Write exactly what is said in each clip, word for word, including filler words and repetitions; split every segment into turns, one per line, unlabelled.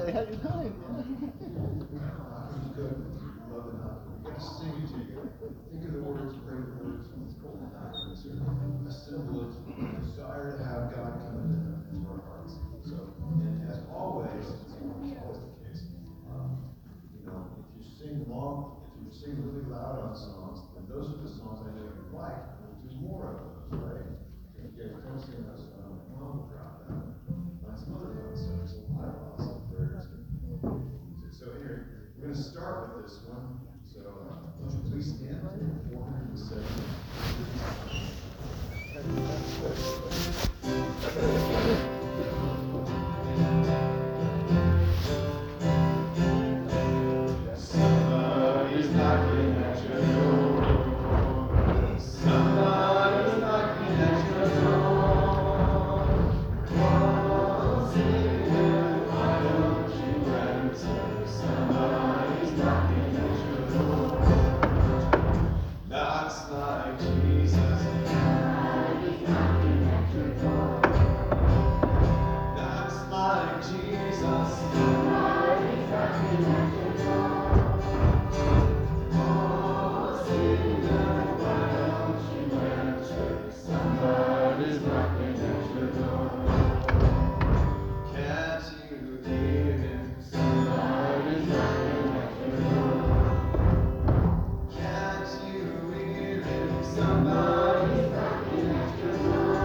say, how you doing?
Good. Love it. You got to sing it to you. Think of the words, pray the words. A symbol of desire to have God come into, into our hearts. So, and as always, it's always the case. Um, you know, if you sing long, if you sing really loud on songs, then those are the songs I know you like. We'll do more of those, right? If you guys don't sing those, um, well, we'll drop that. Find some other fun stuff. There's a lot of awesome prayers and beautiful music. So here, we're going to start with this one. So, uh, would you please stand for four hundred seven? Somebody's knocking at your door. Somebody's knocking at your door. Oh, sinner, why don't you answer? Somebody's knocking at your door. Knocks like Jesus. Somebody's knocking at your door. Knocks like Jesus. Somebody's knocking at your door. Oh, sinner, why don't you answer? Somebody's knocking at your door. Can't you hear him? Somebody's knocking at your door. Can't you hear him? Somebody's knocking at your door.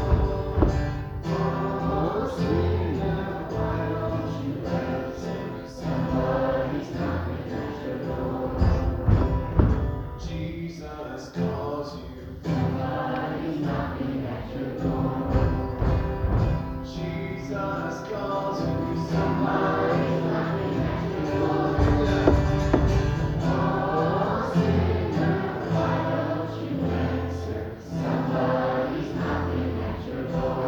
Oh, sinner, why don't you answer? Somebody's knocking at your door. Jesus calls you. Somebody's knocking at your door. Jesus calls you. Somebody's knocking at your door. Oh, sinner, why don't you answer? Somebody's knocking at your door.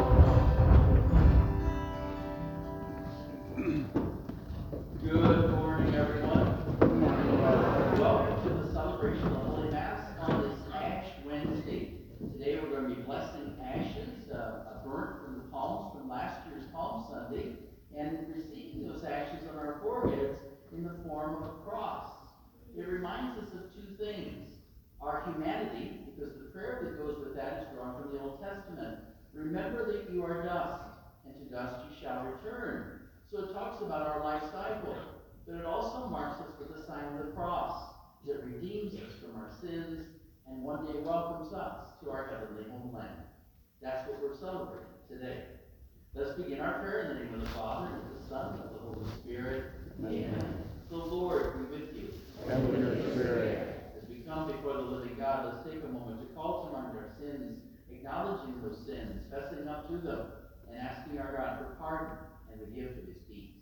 Good morning, everyone. Welcome to the celebration of Holy Mass on this Ash Wednesday. Today we're going to be blessing ashes, uh, burnt from the palms from last year's Palm Sunday, and receiving those ashes on our foreheads in the form of a cross. It reminds us of two things. Our humanity, because the prayer that goes with that is drawn from the Old Testament. Remember that you are dust, and to dust you shall return. So it talks about our life cycle, but it also marks us with the sign of the cross that redeems us from our sins and one day welcomes us to our heavenly homeland. That's what we're celebrating today. Let's begin our prayer in the name of the Father, and of the Son, and of the Holy Spirit. Amen. Amen. The Lord be with you.
And with your spirit.
As we come before the living God, let's take a moment to call to mind our sins, acknowledging those sins, fessing up to them, and asking our God for pardon and the gift of his peace.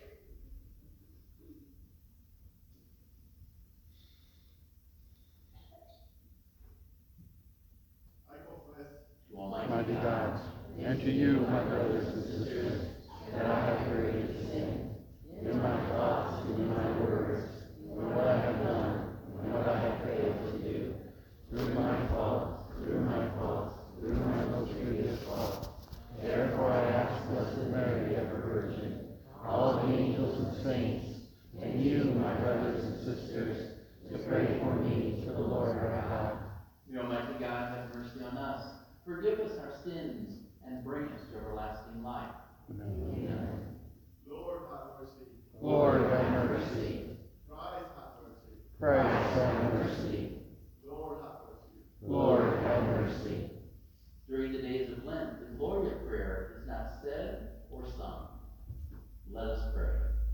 I confess
To Almighty
Mighty
God,
God, and to you, my brothers and sisters, that I have greatly sinned in my thoughts and in my words, in what I have done and what I have failed to do, through my faults, through my faults, through my most grievous fault. Therefore I ask Blessed Mary, ever Virgin, all the angels and saints, and you, my brothers and sisters, to pray for me to the Lord our God.
May Almighty God have mercy on us, forgive us our sins, and bring us to everlasting life.
Amen.
Lord, have mercy.
Lord, have mercy.
Christ, have mercy.
Christ, have mercy.
Lord, have mercy.
Lord, have mercy.
During the days of Lent, the Gloria prayer is not said or sung. Let us pray.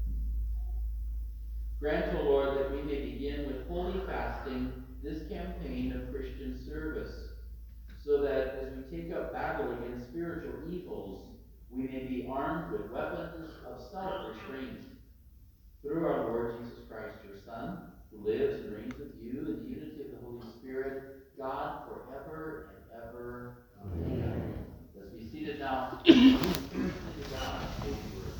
Grant, O Lord, that we may begin with holy fasting this campaign of Christian service, so that as we take up battle against spiritual evils, we may be armed with weapons of self-restraint. Through our Lord Jesus Christ, your Son, who lives and reigns with you in the unity of the Holy Spirit, God, forever and ever. Amen. Let's be seated now. To God, holy word.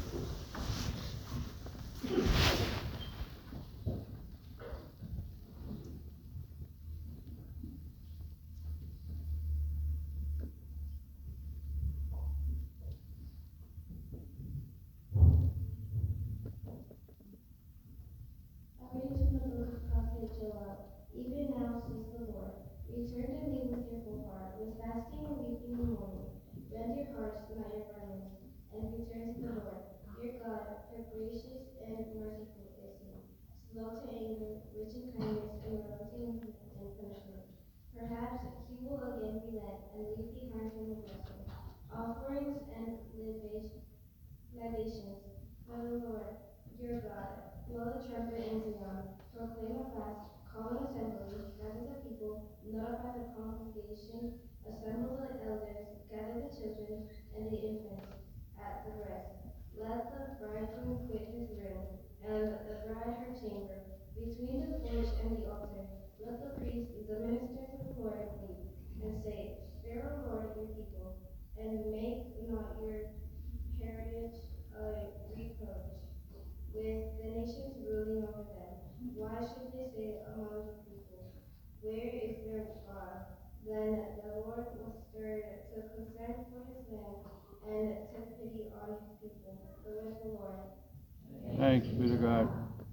slow to anger, rich in kindness, and relenting in punishment. Perhaps he will again relent and leave behind him a blessing, offerings and libation- libations. For the Lord, your God, blow the trumpet in Zion, proclaim a fast, call an assembly, gather the people, notify the congregation, assemble the elders, gather the children and the infants at the breast. Let the bridegroom quit his ring, and the bride her chamber. Between the porch and the altar, let the priests, the ministers of the Lord, weep, and say, Spare, O Lord, your people, and make not your heritage a reproach with the nations ruling over them. Why should they say among the people, Where is their God? Then the Lord was stirred to concern for his land and took pity on his people. The word of the Lord.
Thanks be to God.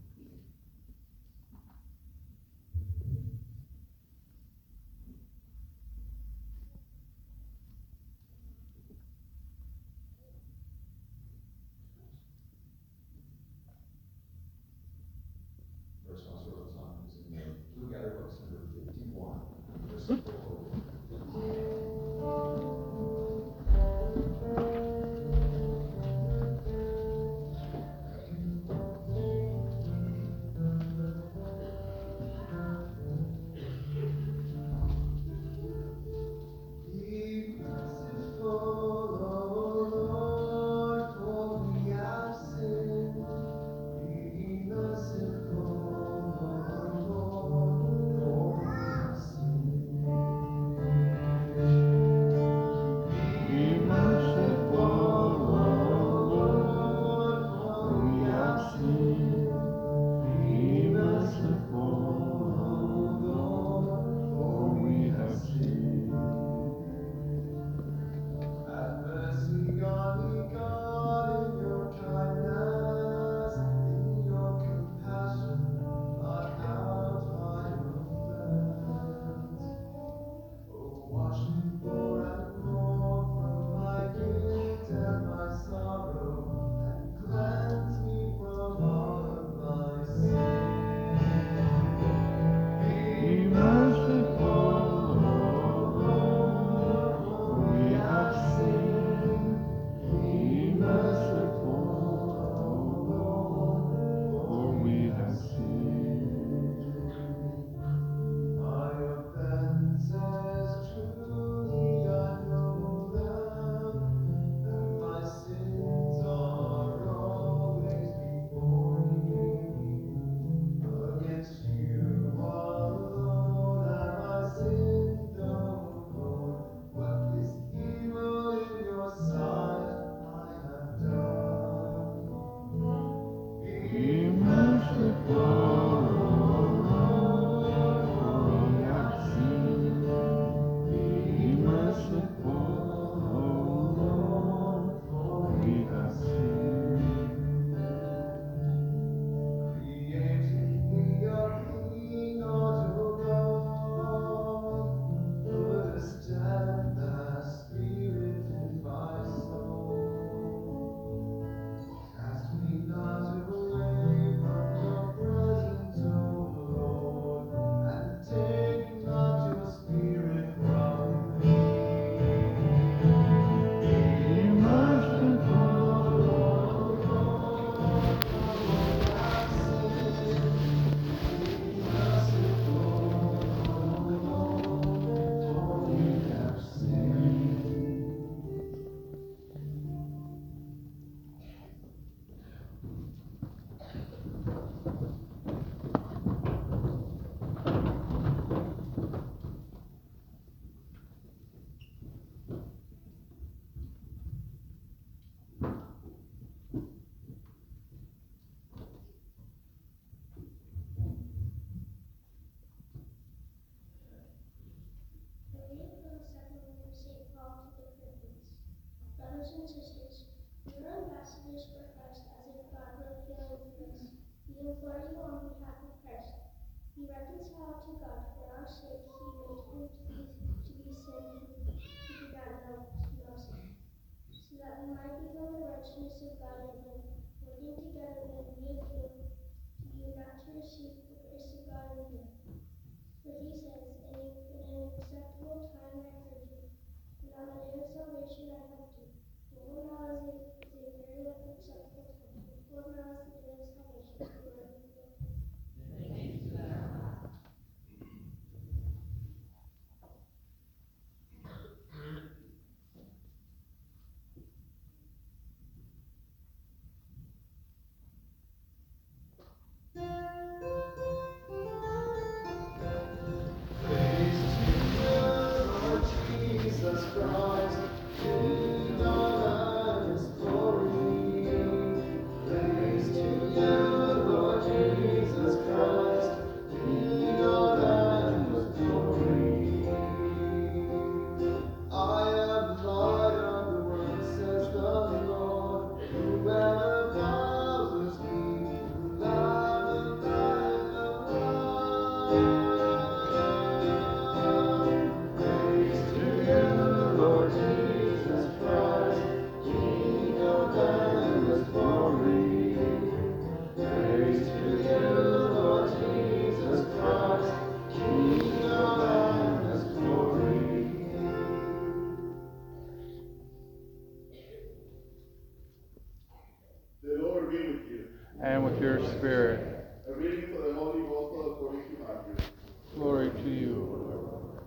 First pastoral song is in the Blue Gather Books, number fifty-one, verse four. Be merciful, O Lord, for we have sinned. Be merciful, O Lord, for we have sinned. Be merciful, O Lord, for we have sinned. Be merciful, O Lord, for we have sinned. Have mercy on me, God, in your kindness, in your compassion, blot out my offense. Oh, wash me more and more from my guilt and my sorrow, and cleanse me from all of my sin. Be merciful, O Lord, for we have sinned. Be merciful, O Lord, for we have sinned. My offenses truly I know them, and my sins are always before me. Against you alone have I sinned, O Lord. What is evil in your sight I have done. Be merciful, O Lord, for we have sinned. Be merciful, O Lord, for we have sinned. Create in me a clean heart, O God. Put a steadfast spirit in my soul. Cast me not away from your presence, O Lord, and take not your spirit from me. Be merciful, O Lord, for we have sinned. Be merciful, O Lord, for we have sinned.
A reading from the second letter of Saint Paul to the Corinthians. Brothers and sisters, you are ambassadors for Christ, as if God were appealing through us. We implore you on behalf of Christ, be reconciled to God. For our sake he made him to be, to be sin who, who did not know, know sin, so that we might become the righteousness of God in him. Working together in unity, you not to receive
and with your spirit.
A reading for the Holy Gospel according to Matthew.
Glory to you, Lord.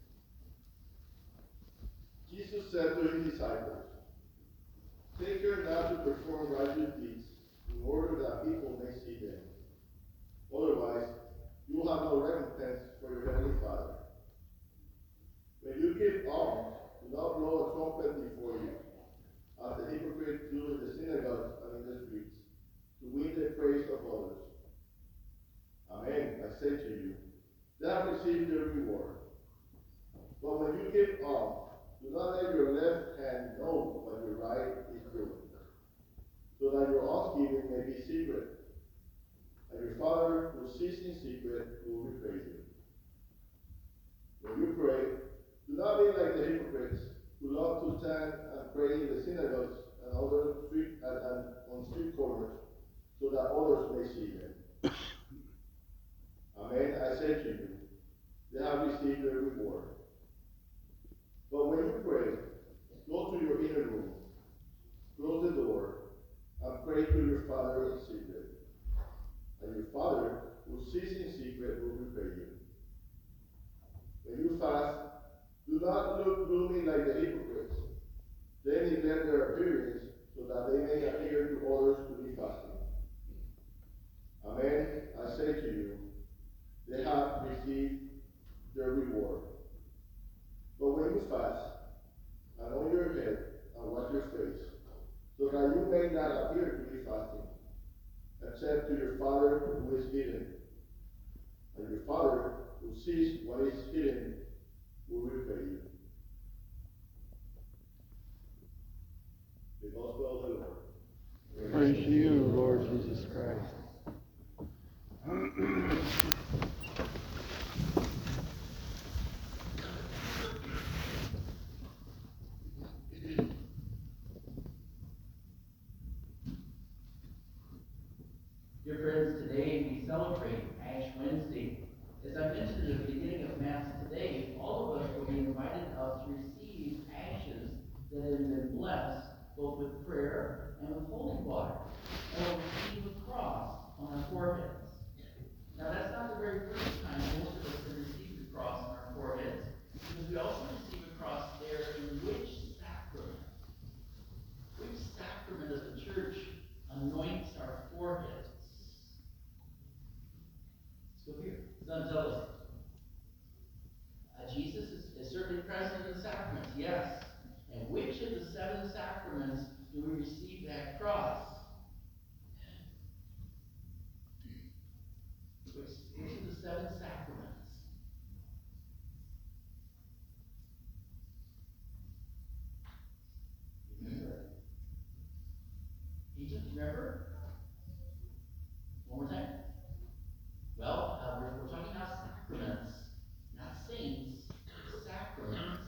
Jesus said to his disciples, "Take care not to perform righteous deeds in order that people may see them. Otherwise, you will have no recompense for your heavenly Father. When you give alms, do not blow a trumpet before you, as the hypocrites do in the synagogues and in the streets, to win the praise of others. Amen, I say to you, they have received their reward. But when you give alms, do not let your left hand know what your right is doing, so that your almsgiving may be secret, and your Father who sees in secret will repay you. When you pray, do not be like the hypocrites who love to stand and pray in the synagogues and other street and, and on street corners, so that others may see them. Amen, I say to you, they have received their reward. But when you pray, go to your inner room, close the door, and pray to your Father in secret. And your Father, who sees in secret, will repay you. When you fast, do not look gloomy like the hypocrites. They neglect their appearance so that they may appear to others to be fasting. Amen, I say to you, they have received their reward. But when you fast, anoint your head and wash your face, so that you may not appear to be fasting, except to your Father who is hidden. And your Father who sees what is hidden will repay you. The Gospel of the Lord.
Praise to you, Lord Jesus Christ.
Dear friends, today we celebrate Ash Wednesday. As I mentioned at the beginning of Mass today, all of us will be invited out to receive ashes that have been blessed both with prayer and with holy water, and will receive a cross on our foreheads. Now that's not the very first time most of us have received the cross on our foreheads, because we also receive a cross there in which sacrament? Which sacrament of the church anoints our foreheads? Let's go here. Son, tell us. Uh, Jesus is, is certainly present in the sacraments, yes. And which of the seven sacraments do we receive that cross? Which, which of the seven sacraments? Remember? You just remember? One more time. Well, uh, we're, we're talking about sacraments, not saints, sacraments.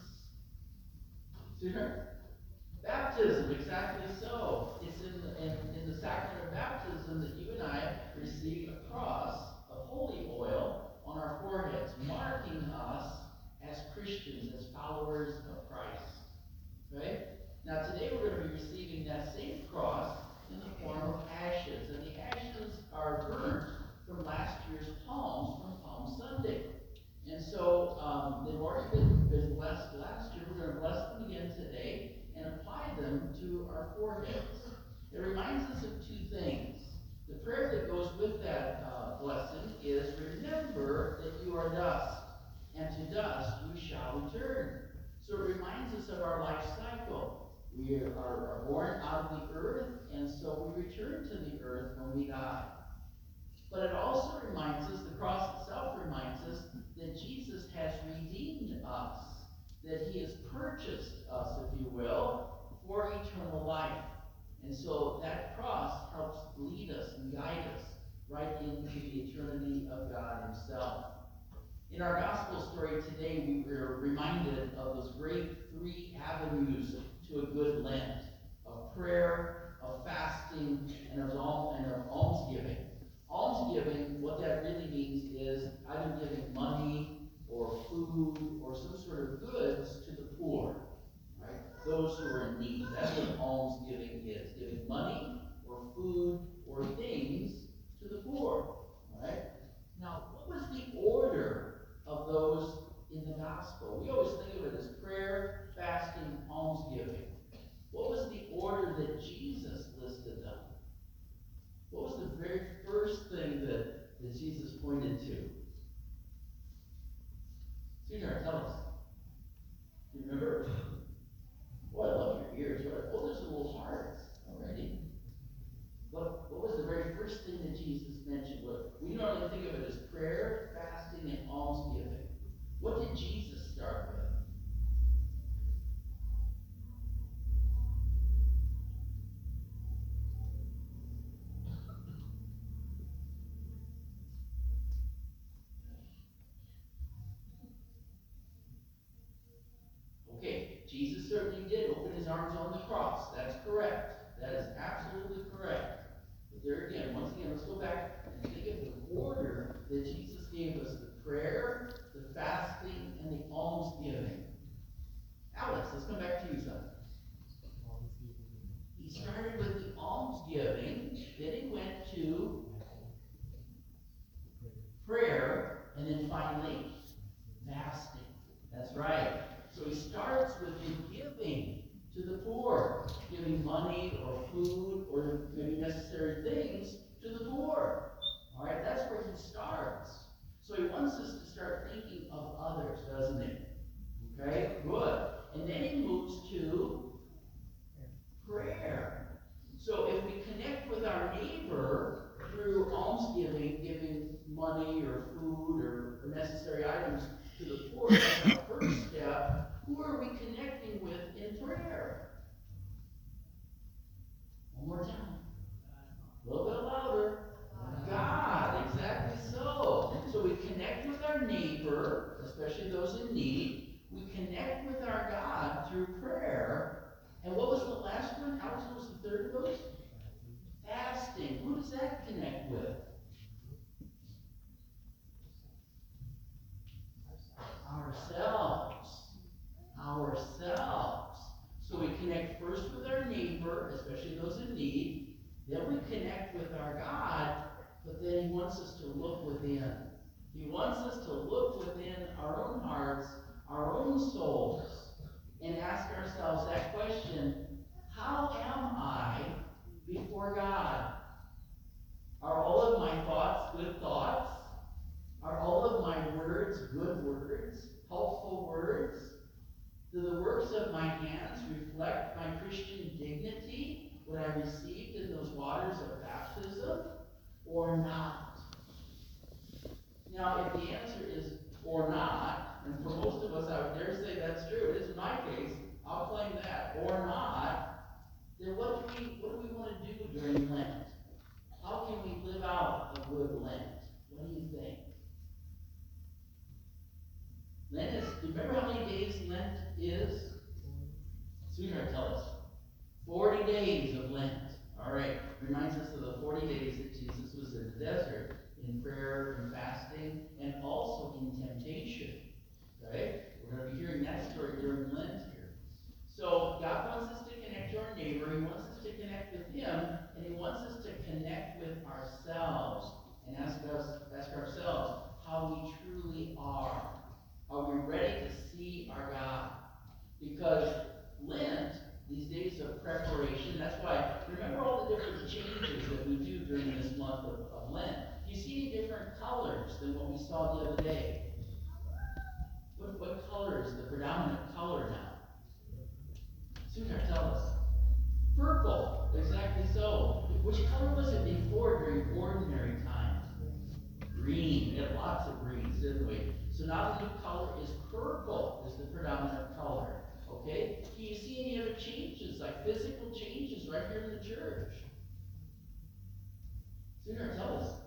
Sure. Baptism, exactly so. It's in the, in, in the sacrament of baptism that you and I receive a cross of holy oil on our foreheads, marking us as Christians, as followers of Christ. Right? Now today we're going to be receiving that same cross in the form of ashes, and the ashes are burnt from last year's palms, from Palm Sunday. And so um, they've already been, been blessed last year. We're going to bless them again today and apply them to our foreheads. It reminds us of two things. The prayer that goes with that uh, blessing is, remember that you are dust, and to dust you shall return. So it reminds us of our life cycle. We are, are born out of the earth, and so we return to the earth when we die. But it also reminds us, the cross itself reminds us, that Jesus has redeemed us, that he has purchased us, if you will, for eternal life. And so that cross helps lead us and guide us right into the eternity of God himself. In our gospel story today, we were reminded of those great three avenues to a good Lent, of prayer, of fasting, and of, and of almsgiving. Almsgiving, what that really means is either giving money or food or some sort of goods to the poor, right? Those who are in need. That's what almsgiving is. Giving money or food or things that Jesus pointed to? Sweetheart, tell us. Do you remember? Boy, I love your ears. What? Oh, there's little hearts already. What, what was the very first thing that Jesus mentioned? What, we normally think of it as prayer, fasting, and almsgiving. What did Jesus start with? Okay, Jesus certainly did open his arms on the cross. That's correct. That is absolutely correct. But there again, once again, let's go back and think of the order that Jesus gave us: the prayer, the fasting, and the almsgiving. Alex, let's come back to you, son. He started with the almsgiving, then he went to prayer, and then finally fasting. That's right. So he starts with the giving to the poor, giving money or food or maybe necessary things to the poor. All right, that's where he starts. So he wants us to start thinking of others, doesn't he? Okay, good. And then he moves to prayer. So if we connect with our neighbor through almsgiving, giving money or food or necessary items to the poor, that's our first step. Who are we connecting with in prayer? One more time. A little bit louder. God, exactly so. So we connect with our neighbor, especially those in need. We connect with our God through prayer. And what was the last one? Alex, what was the third of those? Fasting. Who does that connect with? Ourselves. Ourselves. So we connect first with our neighbor, especially those in need. Then we connect with our God, but then he wants us to look within. He wants us to look within our own hearts, our own souls, and ask ourselves that question: how am I before God? Are all of my thoughts good thoughts? Are all of my words good words, helpful words? Do the works of my hands reflect my Christian dignity, what I received in those waters of baptism, or not? Now, if the answer is or not, and for most of us I would dare say that's true, it is my case, I'll claim that, or not, then what do we what do we want to do during Lent? How can we live out a good Lent? What do you think? Lent is, do you remember how many days Lent is? Sweetheart, tell us. forty days of Lent. All right. Reminds us of the forty days that Jesus was in the desert in prayer and fasting and also in temptation. Okay? We're going to be hearing that story during Lent here. So God wants us to connect to our neighbor. He wants us to connect with him, and he wants us to connect with ourselves and ask us, ask ourselves how we truly are. Are we ready to see our God? Because Lent, these days of preparation, that's why, remember all the different changes that we do during this month of, of Lent. Do you see any different colors than what we saw the other day? What, what color is the predominant color now? Sooner, tell us. Purple, exactly so. Which color was it before during ordinary times? Green. We had lots of greens, didn't we? So now the new color is purple, is the predominant color. Okay? Do you see any other changes, like physical changes right here in the church? Sooner, tell us.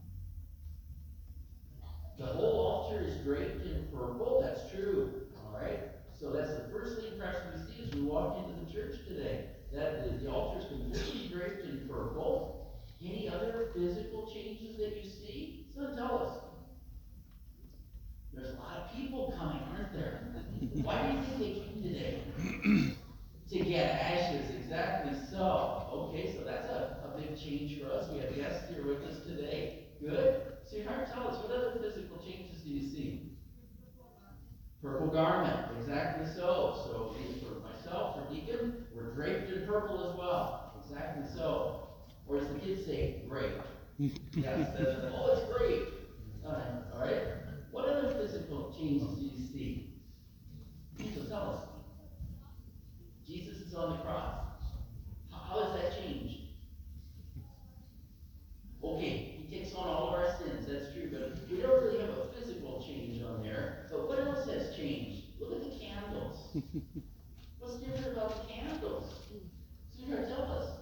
The whole altar is draped in purple. That's true. All right? So that's the first impression we see as we walk into the church today. That the, the altar is completely draped in purple. Any other physical changes that you see? So tell us. There's a lot of people coming, aren't there? Why do you think they came today? To get ashes, exactly so. Okay, so that's a, a big change for us. We have guests here with us today. Good. So your heart, tell us, what other physical changes do you see? Purple garment, exactly so. So for myself, for Deacon, we're draped in purple as well. Exactly so. Or as the kids say, draped. Yes, the, oh, it's great. All right, all right. What other physical changes do you see? Jesus, tell us. Jesus is on the cross. How, how has that changed? Okay, he takes on all of our sins, that's true, but we don't really have a physical change on there. But what else has changed? Look at the candles. What's different about the candles? Sweetheart, tell us.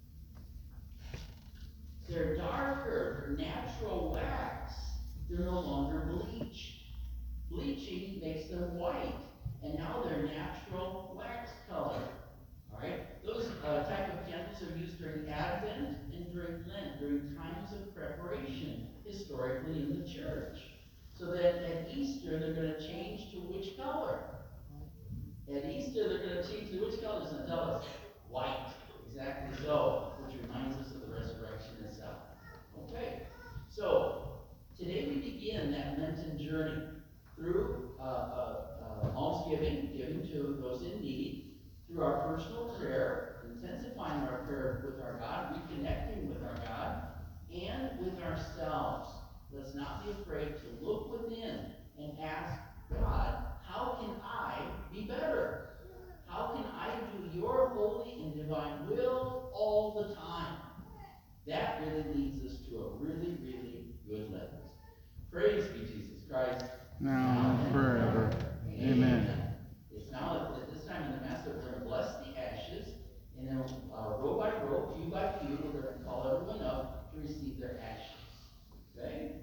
They're darker, they're natural wax. They're no longer bleached. Bleaching makes them white, and now they're natural wax color. Alright? Those uh, type of candles are used during Advent and during Lent, during times of preparation, historically in the church. So that at Easter, they're going to change to which color? At Easter, they're going to change to which color? Does it tell us? White. Exactly so, which reminds us of the resurrection itself. Okay. So, today we begin that Lenten journey through uh, uh, uh, almsgiving, giving to those in need, through our personal prayer, intensifying our prayer with our God, reconnecting with our God, and with ourselves. Let's not be afraid to look within and ask God, how can I be better? How can I do your holy and divine will all the time? That really leads us to a really, really good Lent. Praise be Jesus Christ.
Now and forever. Amen.
It's now at this time in the Mass that we're going to bless the ashes, and then uh, row by row, pew by pew, we're going to call everyone up to receive their ashes. Okay?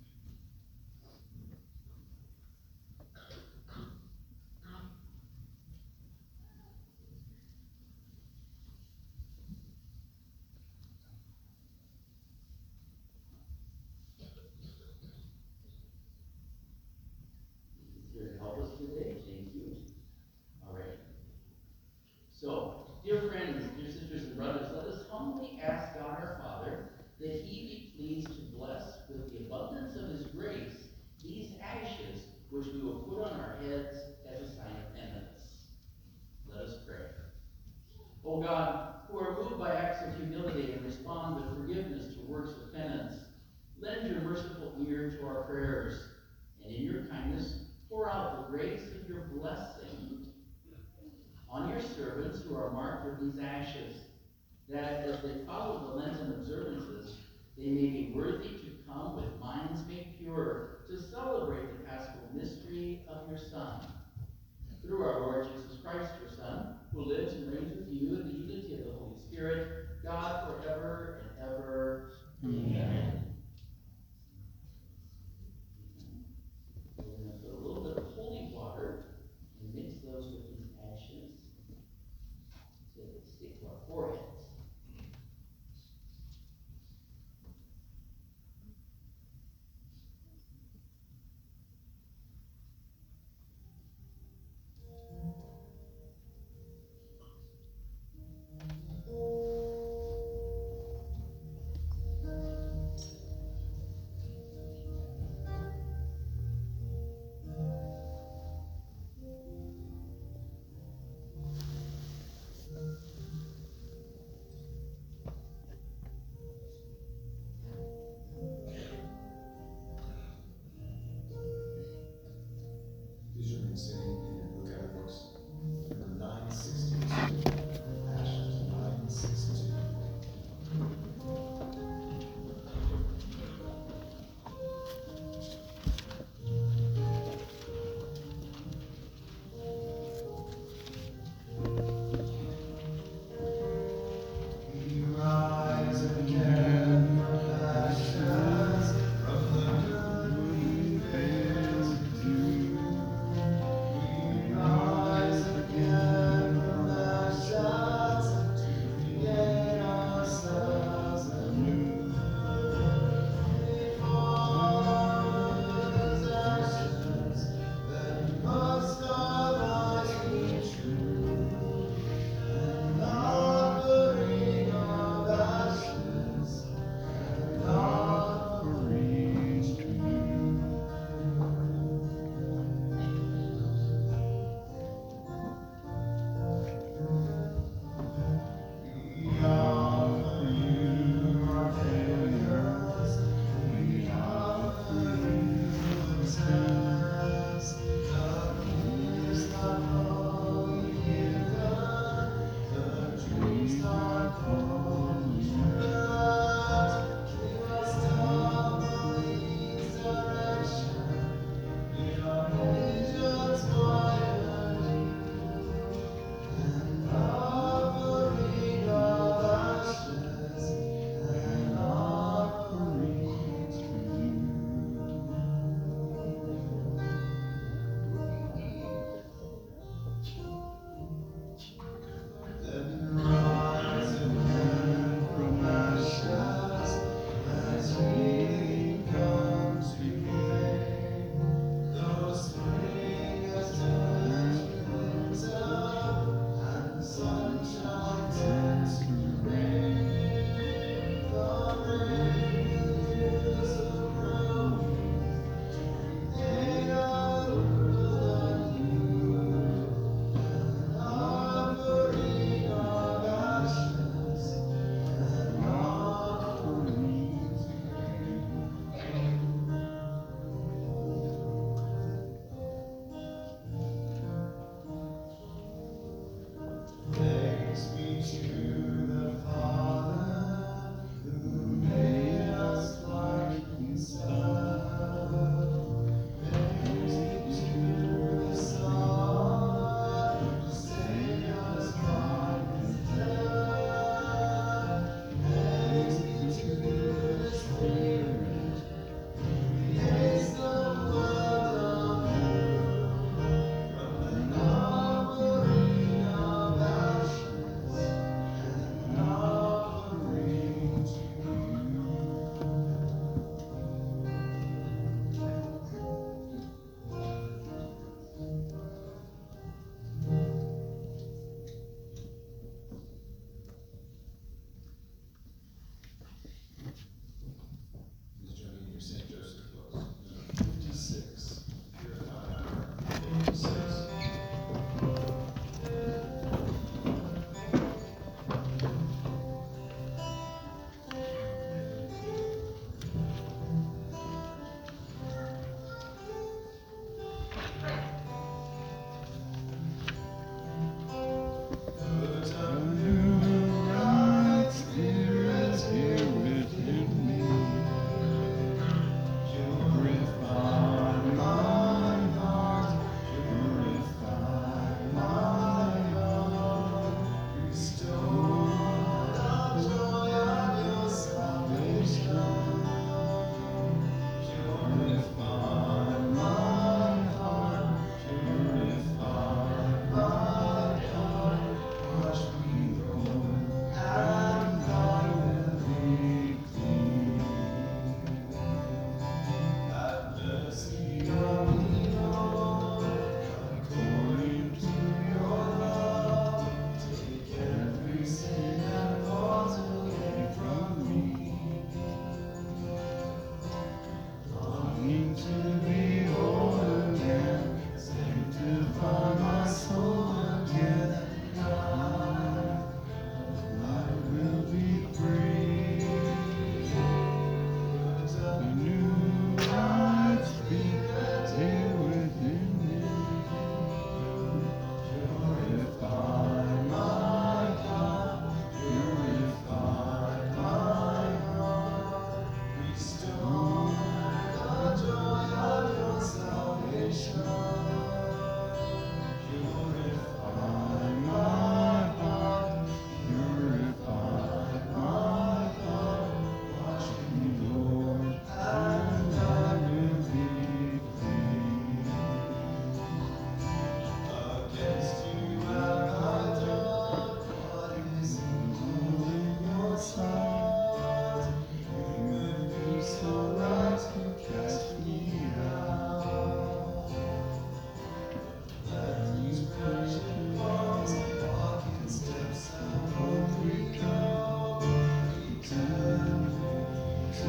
Here to help us today. Thank you. All right. So, dear friends, dear sisters and brothers, let us humbly ask God our Father that He be pleased to bless with the abundance of His grace these ashes which we will put on our heads as a sign of penance. Let us pray. O God, who are moved by acts of humility and respond with forgiveness to works of penance, lend your merciful ear to our prayers, and in your kindness pour out the grace of your blessing on your servants who are marked with these ashes, that as they follow the Lenten observances, they may be worthy to come with minds made pure to celebrate the paschal mystery of your Son,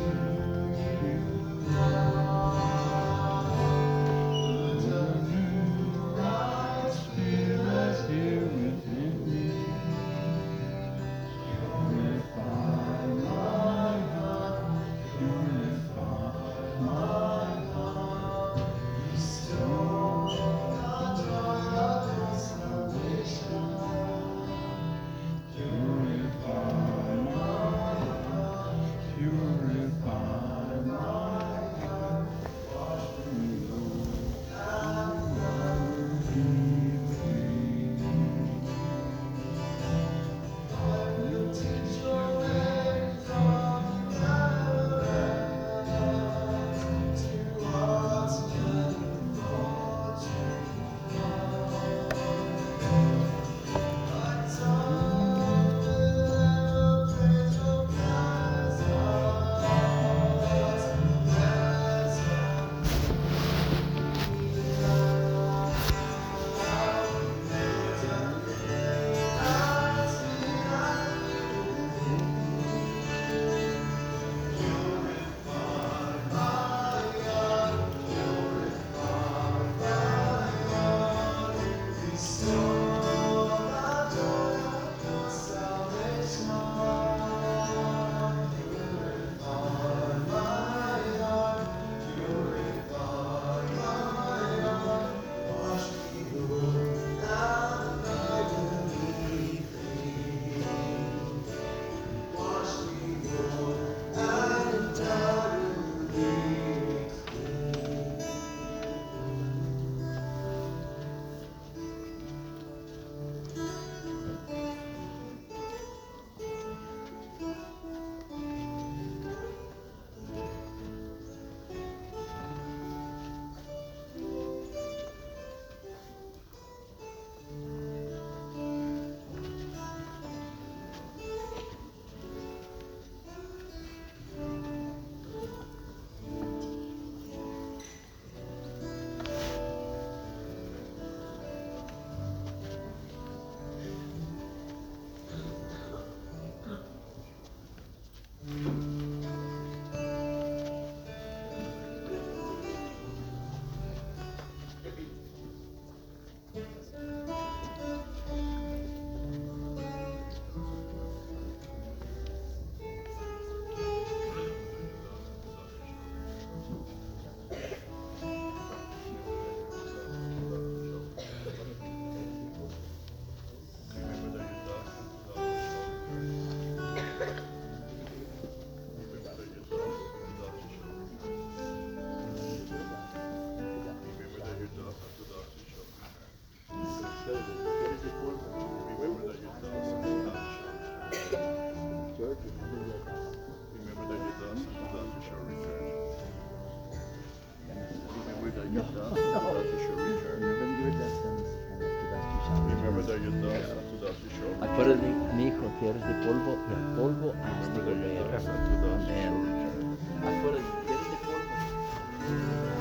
I put it in mi hijo, tierras de polvo, y al polvo has de volver. Amén. I put it in tierras de polvo.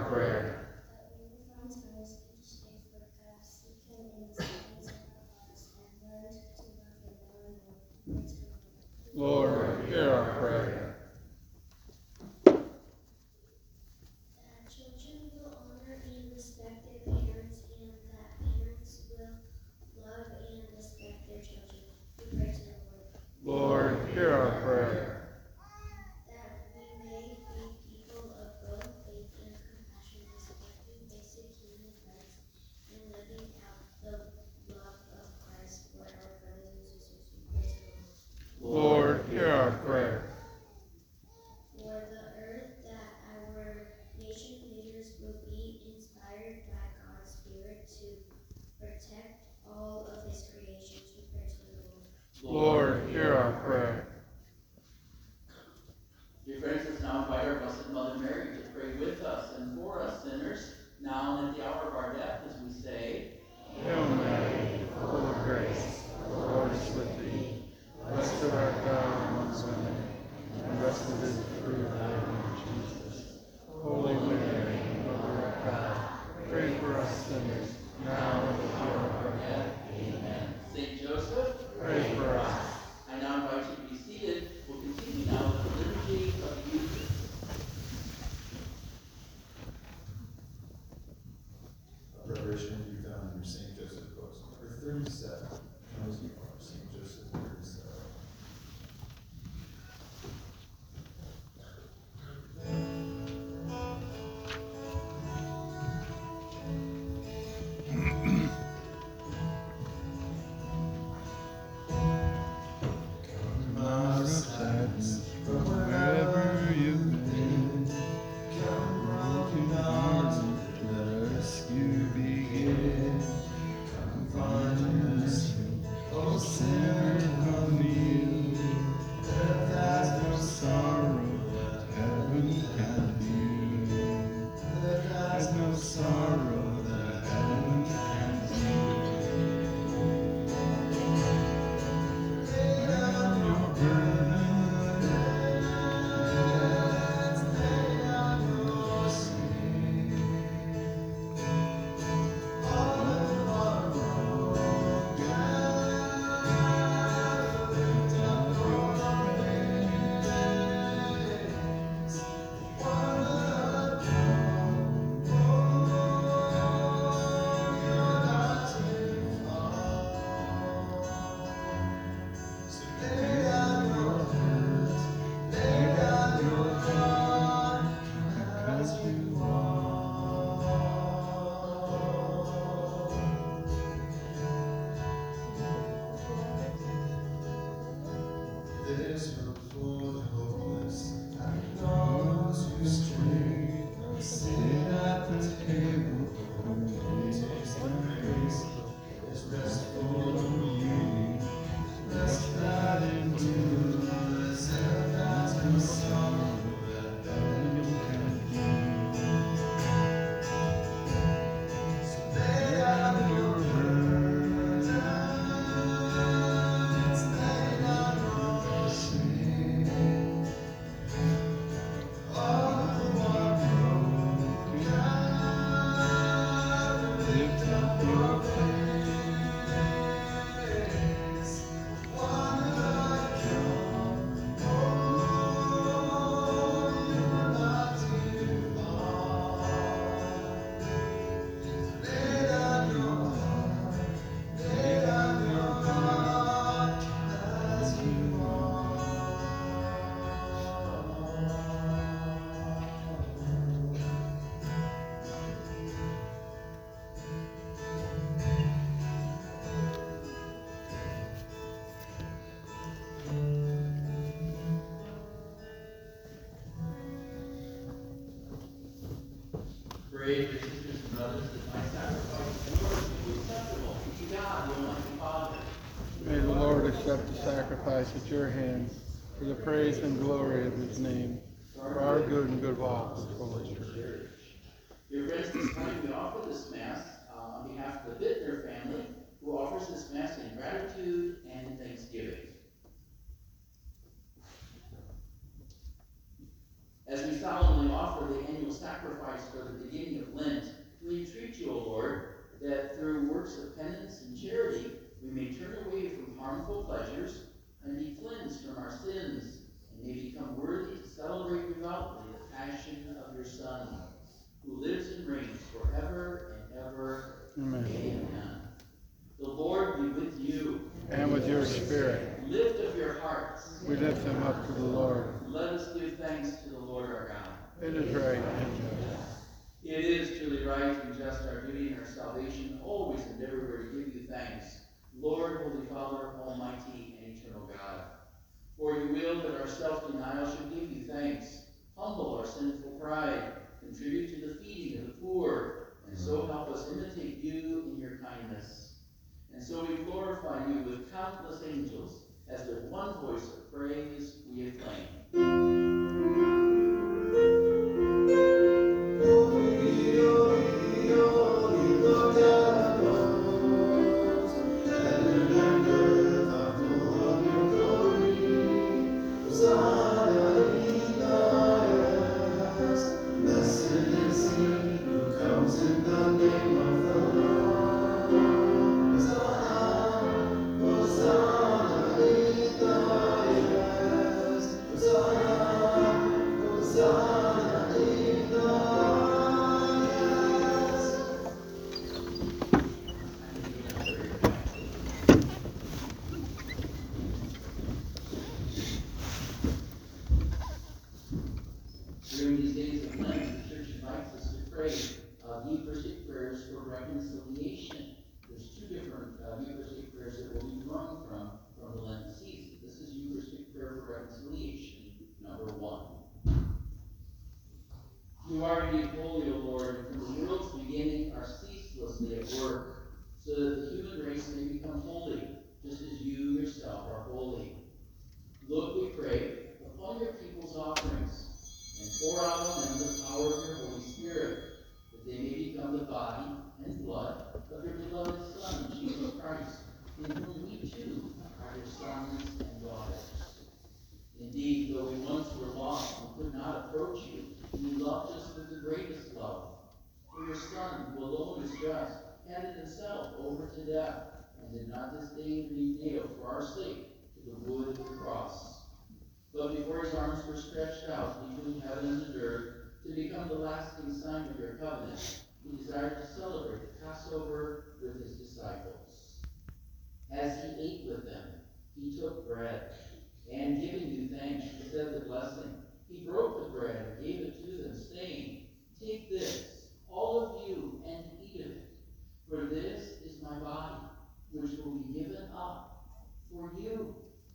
prayer.
That we will find times each day for God, seek Him in the silence of our hearts, and learn to love Him more and more. Pray to the Lord.
Lord, hear our prayer.
That children will honor and respect their parents, and that parents will love and respect their children. We pray to the Lord.
Lord, hear our prayer.
That we may be people of both faith and compassion, respecting basic human rights and living out the love of Christ for our brothers and sisters. We pray to the Lord.
Lord, hear our prayer.
For the earth, that our nation leaders will be inspired by God's Spirit to protect all of His creations. We pray to the Lord.
Lord, hear our prayer.
Dear friends, let's now invite our Blessed Mother Mary to pray with us and for us sinners, now and at the hour of our death, as we say,
Hail Mary, full of grace, the Lord is with thee. Blessed art thou amongst women, and blessed is the fruit of thy womb, Jesus. Holy Mary, Mother of God, pray for us sinners, now and at the hour of our death.
Amen. Saint Joseph,
Pray for us.
I now invite you to be seated. We'll continue now with the liturgy of the Eucharist.
A preparation will be found in your Saint Joseph books, number thirty-seven. Come as you are, Saint Joseph, thirty-seven.
Come out of sadness from wherever you've been. Come broken arms and let our rescue begin. Come find mercy, oh sinner, come kneel. Death has no sorrow that heaven can heal. Death has no sorrow that heaven can heal. Lay down your burden, lay down your sin. All of our broken, lift up your praise. One of them, oh, you're not too far. So lay down your hands, lay down your heart, as you are. There's hope for the hopeless, and those who stray. Sit at the table, taste the grace. There's rest for the weary, rest that endures, and that's no sorrow that heaven can heal. So lay down your burdens, lay down your sin. All who are broken, lift up your face. One like come, oh, you're not too far. Lay down your heart, lay down your heart, as you are.
Pray, dear sisters and brothers, that my sacrifice and yours may be acceptable to God, the Almighty Father.
May the Lord accept the sacrifice at your hands for the praise and glory of his name, for our good and good of all his holy church.
Dear friends, this morning we offer this Mass uh, on behalf of the Bittner family, who offers this Mass in gratitude and thanksgiving. As we solemnly offer the annual sacrifice for the beginning that through works of penance and charity we may turn away from harmful pleasures and be cleansed from our sins, and may become worthy to celebrate devoutly the passion of your Son, who lives and reigns forever and ever.
Amen.
Amen. The Lord be with you.
And with your spirit.
Lift up your hearts.
We lift them up to the Lord.
Let us give thanks to the Lord our God.
It is right and just.
It is truly right and just, our duty and our salvation, always and everywhere to give you thanks, Lord, Holy Father, Almighty and eternal God. For you will that our self-denial should give you thanks, humble our sinful pride, contribute to the feeding of the poor, and so help us imitate you in your kindness. And so we glorify you with countless angels, as with one voice of praise we acclaim. During these days of Lent, the Church invites us to pray uh, Eucharistic prayers for reconciliation. There's two different uh, Eucharistic prayers that will be drawn from from the Lent season. This is Eucharistic prayer for reconciliation, number one. You are indeed holy, O Lord, and from the world's beginning are ceaselessly at work, so that the human race may become holy, just as you yourself are holy. Look, we pray, upon your people's offerings, and pour out on them the power of your Holy Spirit, that they may become the body and blood of your beloved Son, Jesus Christ, in whom we too are your sons and daughters. Indeed, though we once were lost and could not approach you, you loved us with the greatest love. For your Son, who alone is just, handed himself over to death, and did not disdain to be nailed for our sake to the wood of the cross. But before his arms were stretched out between heaven and the earth, to become the lasting sign of your covenant, he desired to celebrate the Passover with his disciples. As he ate with them, he took bread, and giving you thanks, he said the blessing. He broke the bread and gave it to them, saying, "Take this, all of you, and eat of it, for this is my body, which will be given up for you."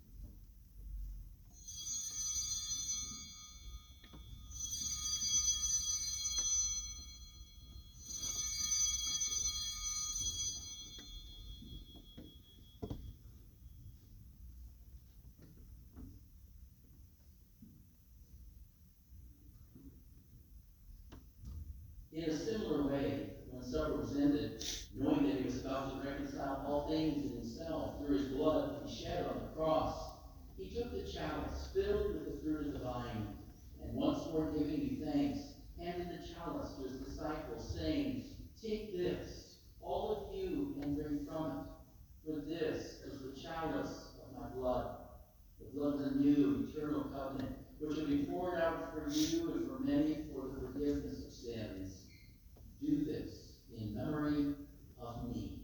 In a similar way, when supper was ended, knowing that he was about to reconcile all things in himself through his blood to be shed on the cross, he took the chalice filled with the fruit of the vine, and once more giving you thanks, handed the chalice to his disciples, saying, "Take this, all of you, and drink from it, for this is the chalice of my blood, the blood of the new eternal covenant, which will be poured out for you and for many for the forgiveness of sins. Do this in memory of me."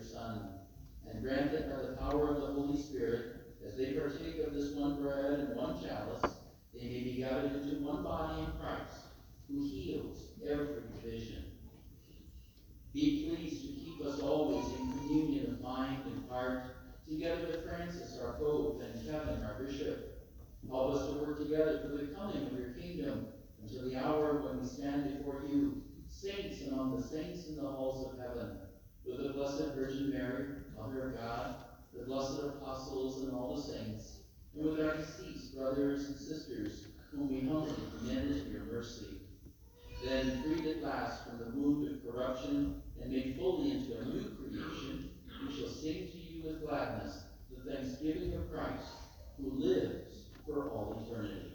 Son, and grant that by the power of the Holy Spirit, as they partake of this one bread and one chalice, they may be gathered into one body in Christ, who heals every division. Be pleased to keep us always in communion of mind and heart, together with Francis, our Pope, and Kevin, our Bishop. Help us to work together for the coming of your kingdom, until the hour when we stand before you, saints among the saints in the halls of heaven, with the Blessed Virgin Mary, Mother of God, the blessed apostles and all the saints, and with our deceased brothers and sisters, whom we humbly commend to your mercy. Then, freed at last from the wound of corruption, and made fully into a new creation, we shall sing to you with gladness the thanksgiving of Christ, who lives for all eternity.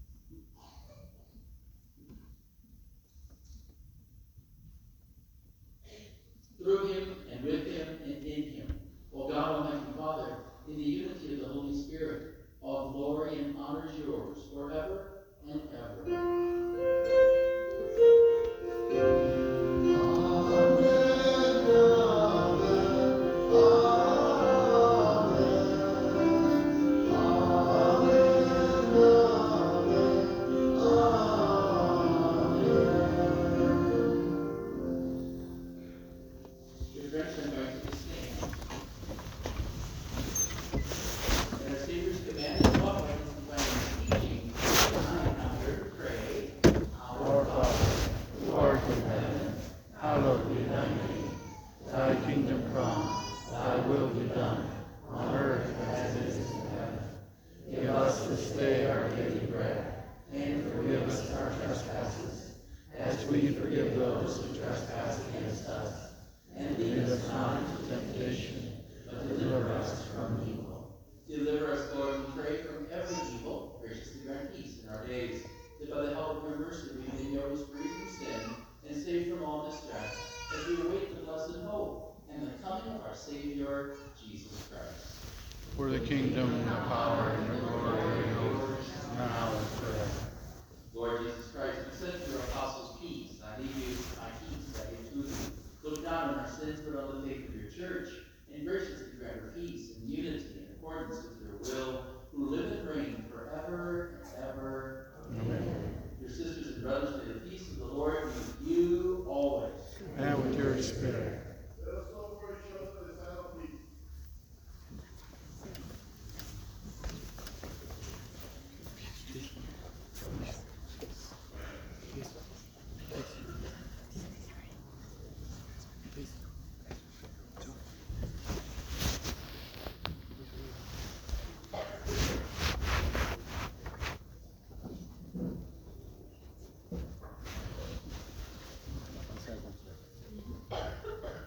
Through him, and with him, and in him, O God, Almighty Father, in the unity of the Holy Spirit, all glory and honor is yours forever and ever.
For the kingdom, and the power, and the glory are yours, now and forever.
Lord Jesus Christ, you said to your apostles, peace, I leave you, my peace I give to you. Look not on our sins, but on the faith of your church, and graciously grant her peace and unity in accordance with your will, who live and reign forever and ever. Amen. Your sisters and brothers, may the peace of the Lord be with you always.
And with your spirit.
Let us all for each other the sign of peace.
One second.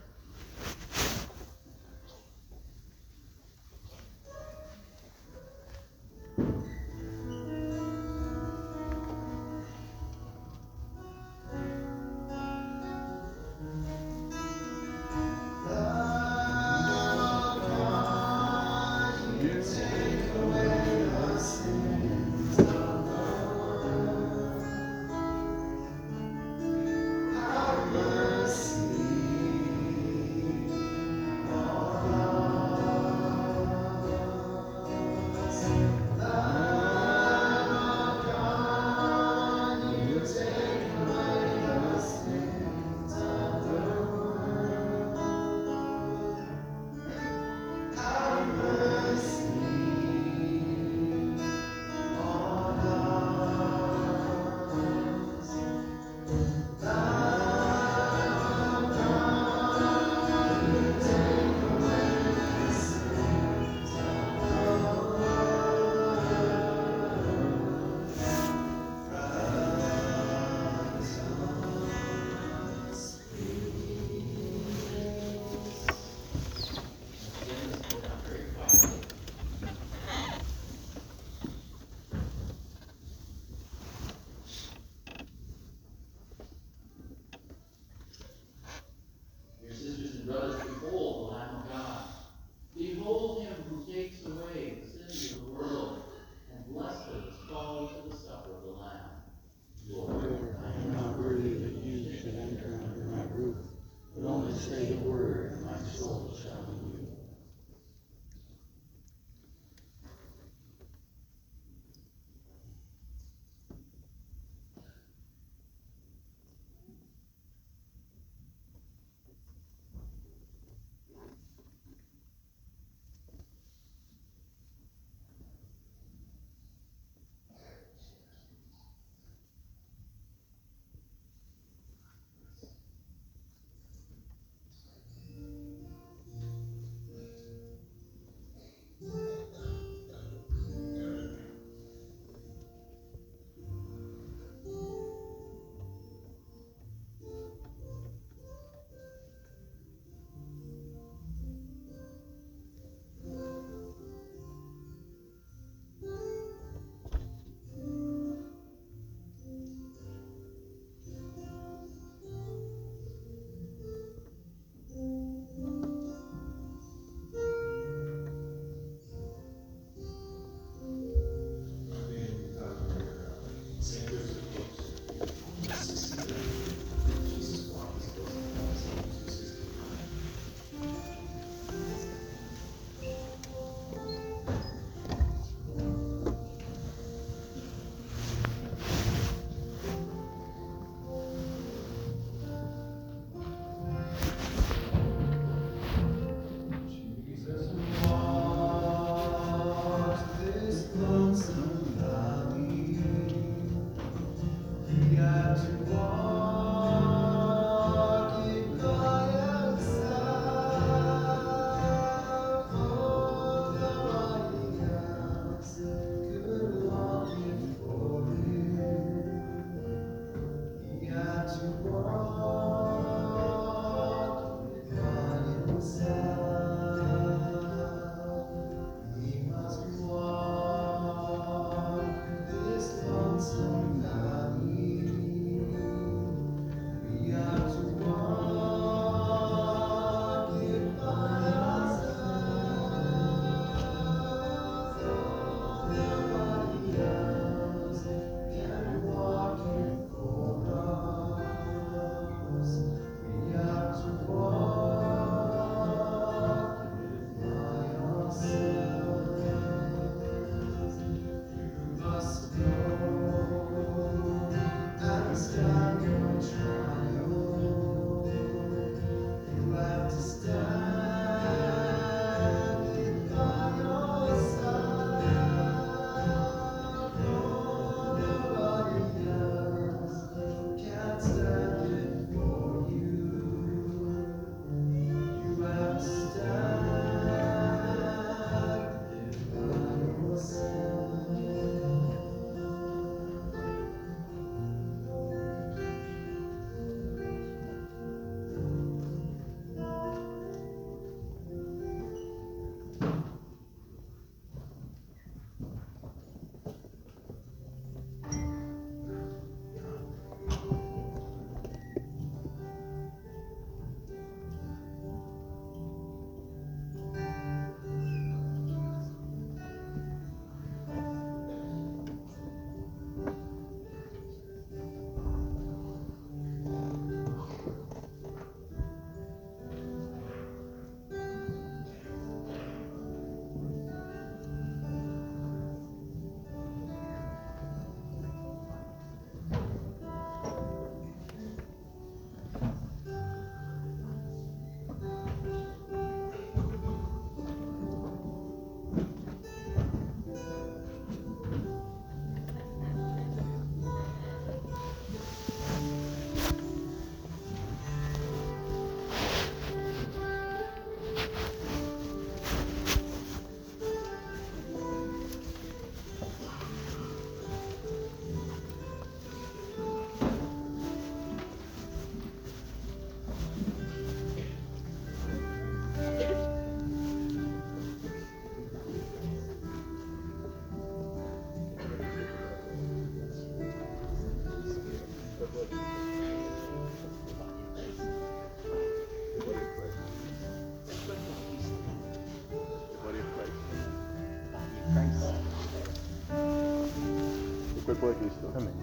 puesto. Amén.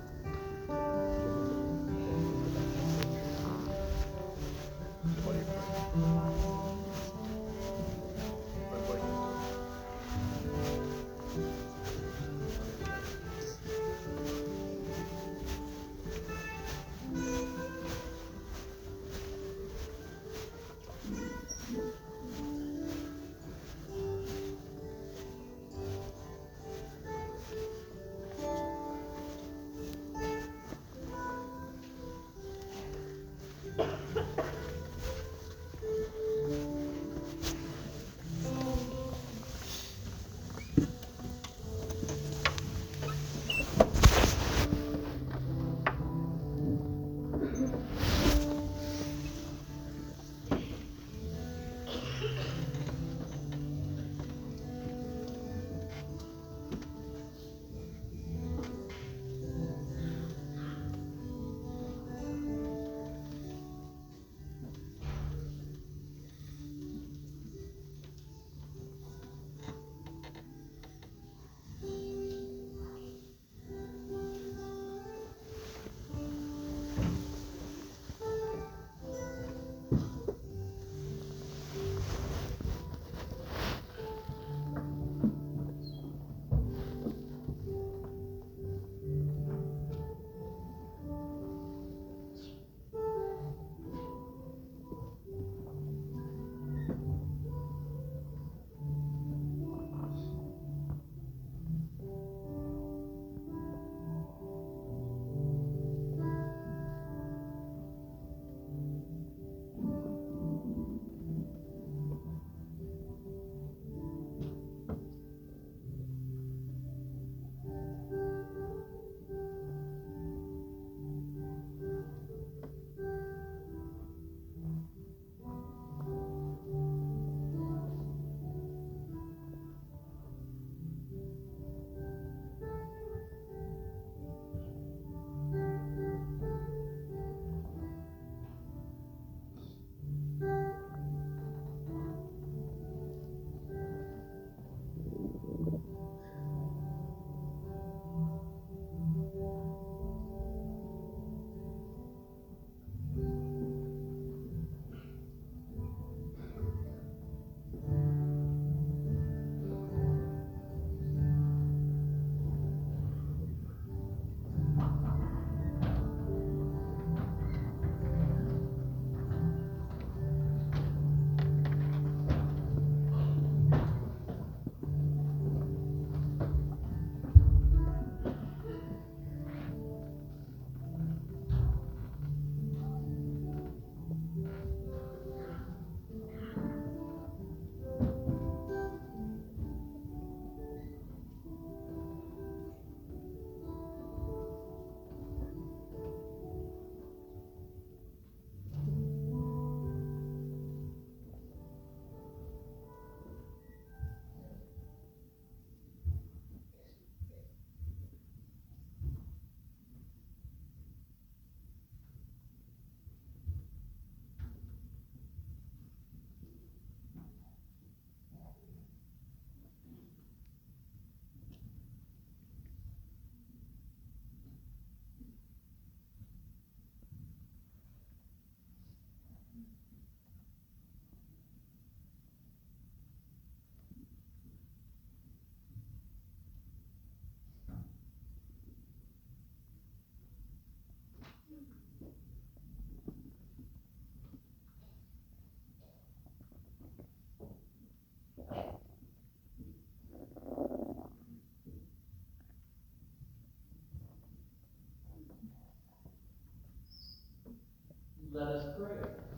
Let us pray.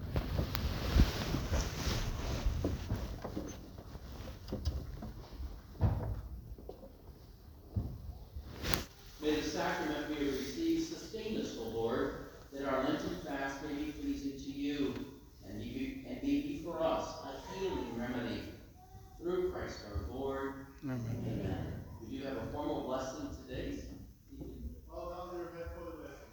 May the sacrament we have received sustain us, O Lord, that our Lenten fast may be pleasing to you, and be, and be for us a healing remedy. Through Christ our Lord. Amen. Amen. We do have a formal blessing today.
Fall down your head for the blessing.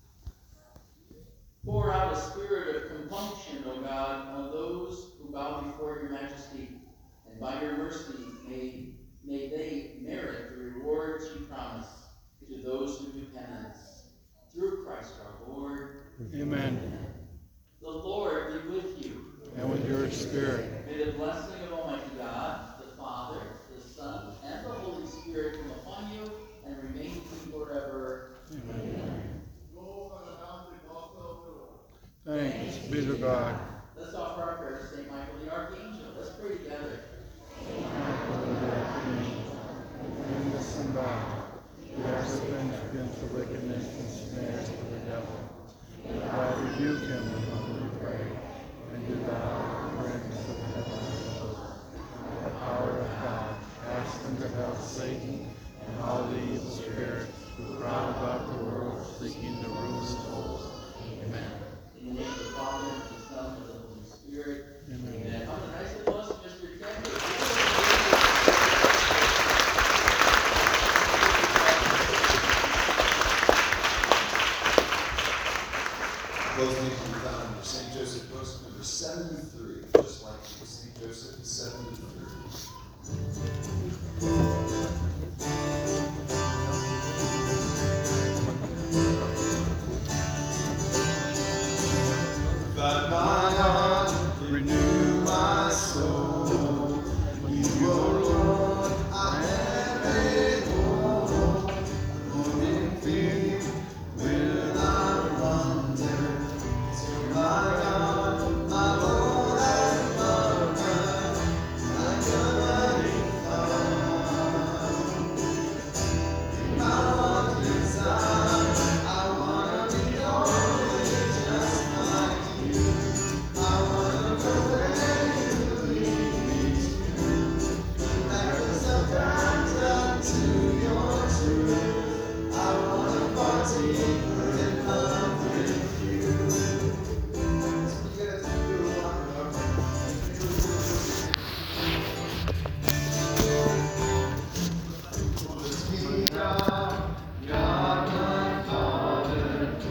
Pour out a spirit of compunction, O God, on those who bow before your majesty, and by your mercy may, may they merit the rewards you promise to those those who do penance. Through Christ our Lord.
Amen.
The Lord be with you.
And with your spirit.
May the blessing of Almighty God, the Father, the Son, and the Holy Spirit come upon you and remain with you forever.
Amen.
Go on the mountain, gospel of the Lord.
Thanks be to God.
Let's offer our prayer to Saint Michael the Archangel. Let's pray together.
In this and that, we ask things against the wickedness and snares of the devil. God rebuke him, we humbly pray. And do thou, Prince of heaven and earth, the power of God, cast into hell Satan and all the evil spirits who prowl about the world seeking the ruin of souls. Amen.
In the name of the Father, and of the Son, and of the Holy Spirit.
Amen.
Amen. On the nice of us, Mister Kennedy.
Those names will be found under Saint Joseph Post number seventy-three, just like Saint Joseph seventy-three. Find my heart, renew my soul. You alone I am able. Moving feet will I wander to my God, my Lord and Lover, my governing thought. In my heart desire, I wanna be always just like you. I wanna go where you lead me to. Like the surprise unto your truth. I wanna partake